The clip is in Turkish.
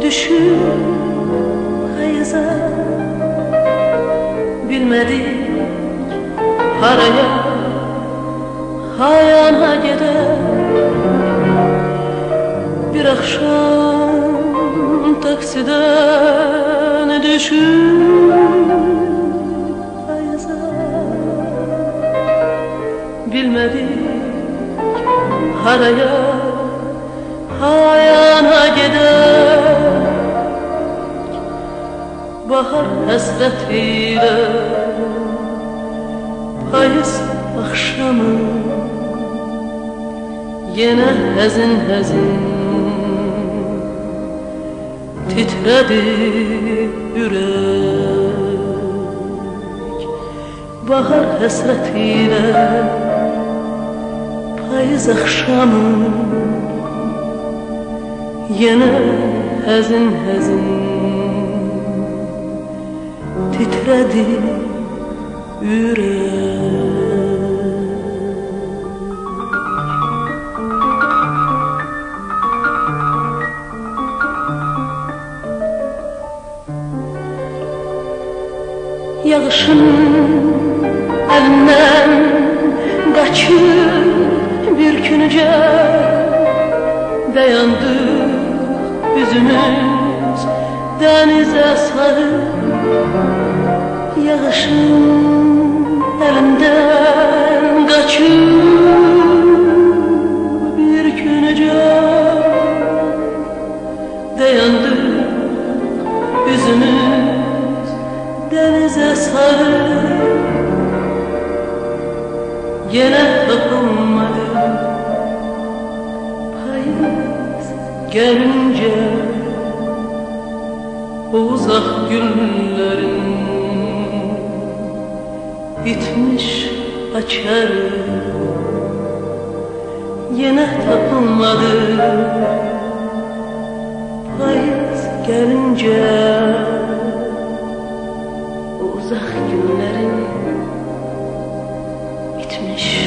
düşüp hayıza, bilmedik haraya, hayana gider. Bir akşam taksiden düşüp hayıza, bilmedik haraya, hayana gider. Bahar hasretiyle payız akşamı, yine hazin hazin titredi yürek. Bahar hasretiyle payız akşamı, yine hazin hazin titredi yürek. Yağışın elinden kaçıp bir günce dayandık, yüzümüz denize sarı. Yağışın elinden kaçıp bir günce dayandık, yüzümüz denize sarı. Yine dokunmadı payız gelince, o uzak günlerin bitmiş açarı. Yine tapılmadı payız gelince, o uzak günlerin bitmiş